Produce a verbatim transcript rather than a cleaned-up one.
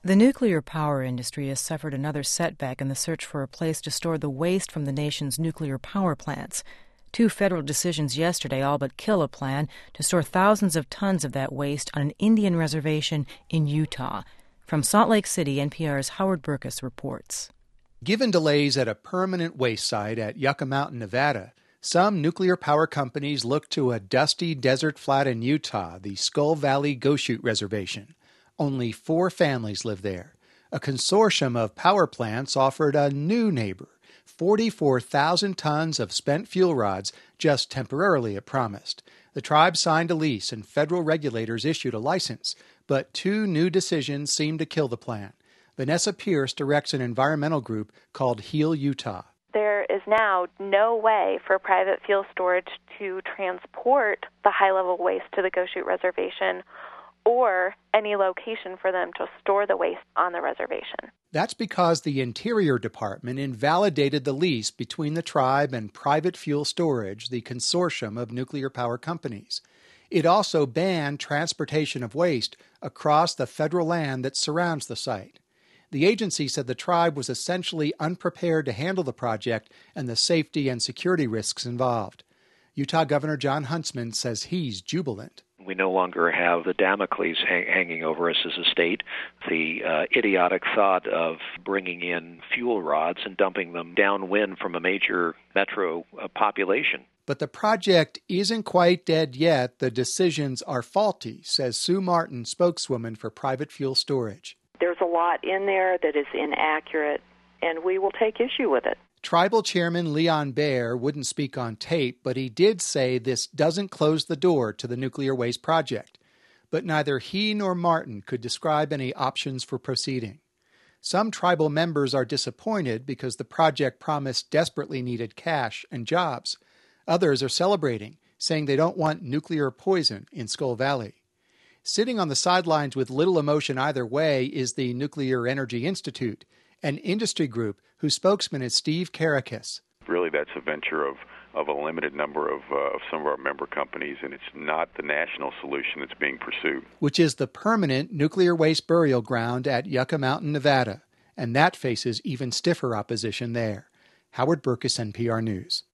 The nuclear power industry has suffered another setback in the search for a place to store the waste from the nation's nuclear power plants. Two federal decisions yesterday all but kill a plan to store thousands of tons of that waste on an Indian reservation in Utah. From Salt Lake City, N P R's Howard Burkus reports. Given delays at a permanent waste site at Yucca Mountain, Nevada, some nuclear power companies look to a dusty desert flat in Utah, the Skull Valley Goshute Reservation. Only four families live there. A consortium of power plants offered a new neighbor, forty-four thousand tons of spent fuel rods, just temporarily, it promised. The tribe signed a lease and federal regulators issued a license, but two new decisions seem to kill the plan. Vanessa Pierce directs an environmental group called Heal Utah. There is now no way for private fuel storage to transport the high-level waste to the Goshute Reservation or any location for them to store the waste on the reservation. That's because the Interior Department invalidated the lease between the tribe and Private Fuel Storage, the consortium of nuclear power companies. It also banned transportation of waste across the federal land that surrounds the site. The agency said the tribe was essentially unprepared to handle the project and the safety and security risks involved. Utah Governor Jon Huntsman says he's jubilant. We no longer have the Damocles hang- hanging over us as a state, the uh, idiotic thought of bringing in fuel rods and dumping them downwind from a major metro uh, population. But the project isn't quite dead yet. The decisions are faulty, says Sue Martin, spokeswoman for Private Fuel Storage. There's a lot in there that is inaccurate, and we will take issue with it. Tribal Chairman Leon Baer wouldn't speak on tape, but he did say this doesn't close the door to the nuclear waste project. But neither he nor Martin could describe any options for proceeding. Some tribal members are disappointed because the project promised desperately needed cash and jobs. Others are celebrating, saying they don't want nuclear poison in Skull Valley. Sitting on the sidelines with little emotion either way is the Nuclear Energy Institute, an industry group whose spokesman is Steve Karakas. Really, that's a venture of, of a limited number of, uh, of some of our member companies, and it's not the national solution that's being pursued. Which is the permanent nuclear waste burial ground at Yucca Mountain, Nevada, and that faces even stiffer opposition there. Howard Burkus, N P R News.